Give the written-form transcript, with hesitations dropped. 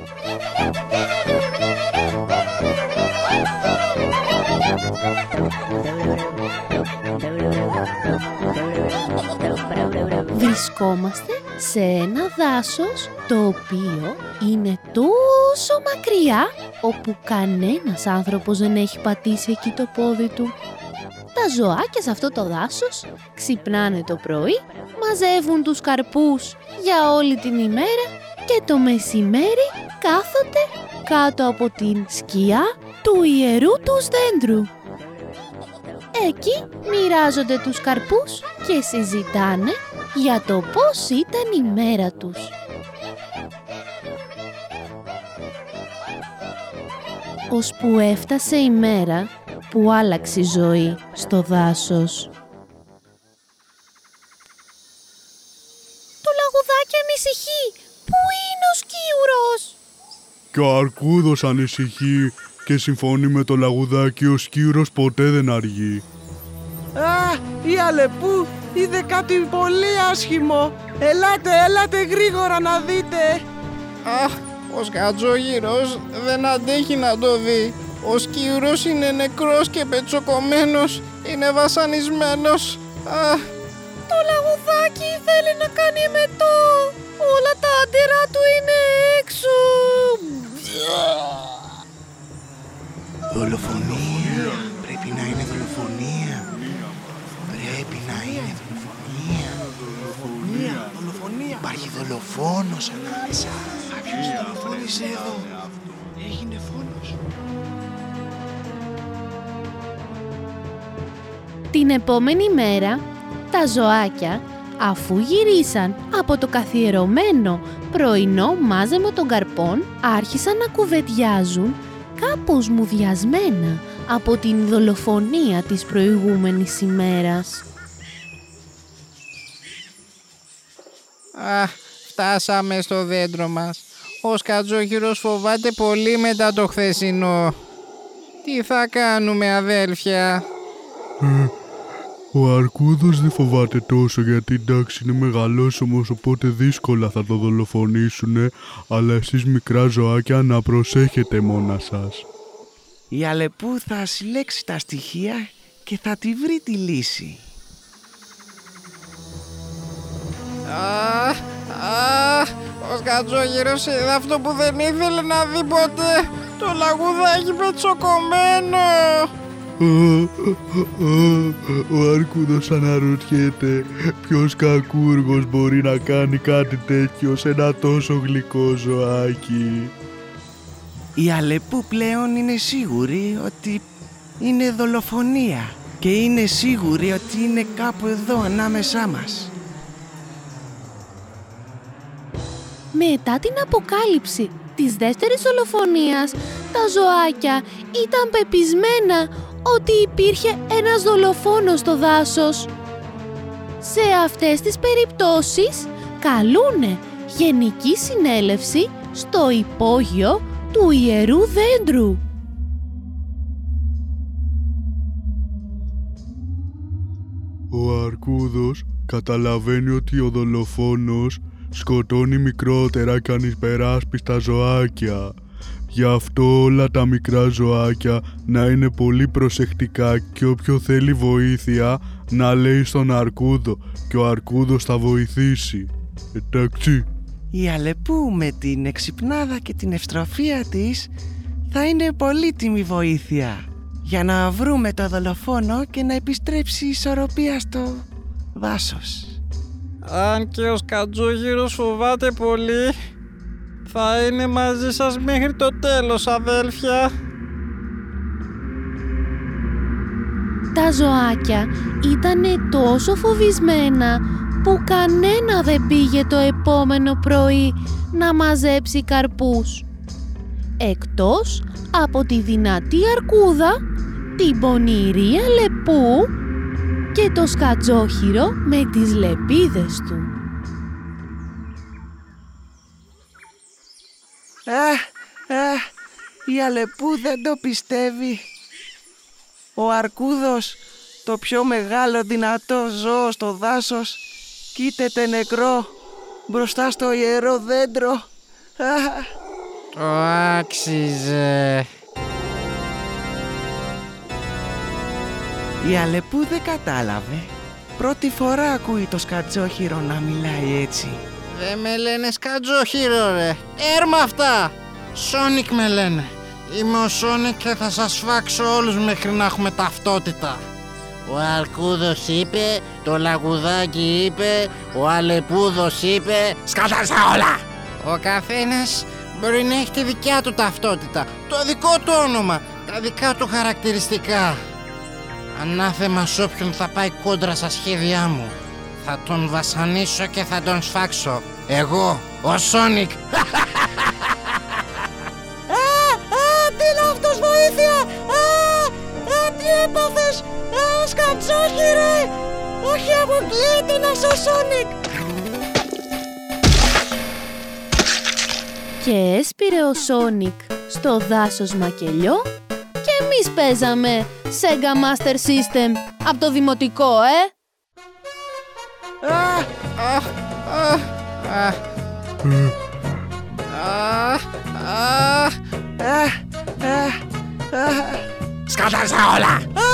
Βρισκόμαστε σε ένα δάσος το οποίο είναι τόσο μακριά όπου κανένας άνθρωπος δεν έχει πατήσει εκεί το πόδι του. Τα ζωάκια σε αυτό το δάσος ξυπνάνε το πρωί, μαζεύουν τους καρπούς για όλη την ημέρα και το μεσημέρι κάθονται κάτω από την σκιά του ιερού τους δέντρου. Εκεί μοιράζονται τους καρπούς και συζητάνε για το πώς ήταν η μέρα τους. Ώσπου έφτασε η μέρα που άλλαξε η ζωή στο δάσος. Το λαγουδάκι ανησυχεί. Πού είναι ο σκύουρος? Και ο Αρκούδος ανησυχεί και συμφωνεί με το λαγουδάκι, ο σκύουρος ποτέ δεν αργεί. Η Αλεπού είδε κάτι πολύ άσχημο. Ελάτε γρήγορα να δείτε. Ο Σκατζόγυρος δεν αντέχει να το δει. Ο σκύουρος είναι νεκρός και πετσοκομμένος. Είναι βασανισμένος. Το λαγουδάκι θέλει να κάνει εμετό. Όλα τα άντερα του είναι έξω. Δολοφονία. Πρέπει να είναι δολοφονία. Δολοφονία. Υπάρχει δολοφόνος ανάμεσα. Κάποιος δολοφόνησε εδώ. Έγινε φόνος. Την επόμενη μέρα, τα ζωάκια, αφού γυρίσαν από το καθιερωμένο πρωινό μάζεμα των καρπών, άρχισαν να κουβεντιάζουν κάπως μουδιασμένα από την δολοφονία της προηγούμενης ημέρας. Φτάσαμε στο δέντρο μας. Ο Σκατζόγυρος φοβάται πολύ μετά το χθεσινό. Τι θα κάνουμε, αδέλφια? Ο Αρκούδος δεν φοβάται τόσο γιατί εντάξει είναι μεγαλόσωμος, οπότε δύσκολα θα το δολοφονήσουνε, αλλά εσείς μικρά ζωάκια να προσέχετε μόνα σας. Η Αλεπού θα συλλέξει τα στοιχεία και θα τη βρει τη λύση. Ο Σκατζόγυρος είδε αυτό που δεν ήθελε να δει ποτέ. Το λαγουδάκι πετσοκομμένο. Ο Αρκούδος αναρωτιέται ποιος κακούργος μπορεί να κάνει κάτι τέτοιο σε ένα τόσο γλυκό ζωάκι. Η Αλεπού πλέον είναι σίγουρη ότι είναι δολοφονία και είναι σίγουρη ότι είναι κάπου εδώ ανάμεσά μας. Μετά την αποκάλυψη της δεύτερης δολοφονίας, τα ζωάκια ήταν πεπισμένα ότι υπήρχε ένας δολοφόνος στο δάσος. Σε αυτές τις περιπτώσεις καλούνε γενική συνέλευση στο υπόγειο του ιερού δέντρου. Ο Αρκούδος καταλαβαίνει ότι ο δολοφόνος σκοτώνει μικρότερα και ανυπεράσπιστα ζωάκια. Γι' αυτό όλα τα μικρά ζωάκια να είναι πολύ προσεκτικά και όποιο θέλει βοήθεια να λέει στον Αρκούδο και ο Αρκούδος θα βοηθήσει. Εντάξει? Η Αλεπού με την εξυπνάδα και την ευστροφία της θα είναι πολύτιμη βοήθεια για να βρούμε το δολοφόνο και να επιστρέψει η ισορροπία στο δάσος. Αν και ο Σκατζόγυρος φοβάται πολύ, θα είναι μαζί σας μέχρι το τέλος, αδέλφια. Τα ζωάκια ήτανε τόσο φοβισμένα που κανένα δεν πήγε το επόμενο πρωί να μαζέψει καρπούς. Εκτός από τη δυνατή Αρκούδα, την πονηρή Αλεπού και το Σκατζόχυρο με τις λεπίδες του. Η Αλεπού δεν το πιστεύει. Ο Αρκούδος, το πιο μεγάλο δυνατό ζώο στο δάσος, κοίταται νεκρό μπροστά στο ιερό δέντρο Το άξιζε. Η Αλεπού δεν κατάλαβε. Πρώτη φορά ακούει το Σκατζόχυρο να μιλάει έτσι. Δεν με λένε Σκατζόχυρο ρε. Έρμα αυτά. Σόνικ με λένε. Είμαι ο Σόνικ και θα σας φάξω όλους μέχρι να έχουμε ταυτότητα. Ο Αρκούδος είπε, το Λαγουδάκι είπε, ο Αλεπούδος είπε, σκατάσα όλα! Ο καθένας μπορεί να έχει τη δικιά του ταυτότητα, το δικό του όνομα, τα δικά του χαρακτηριστικά. Ανάθεμα σ' όποιον θα πάει κόντρα στα σχέδιά μου. Θα τον βασανίσω και θα τον σφάξω. Εγώ, ο Σόνικ. Τι είναι αυτός, βοήθεια! Τι έπαθες! Σκατζόχυρε! Όχι, αποκλείεται να είσαι ο Σόνικ! Και έσπηρε ο Σόνικ στο δάσος μακελιό και εμείς παίζαμε Sega Master System από το δημοτικό, Σκατάσα όλα!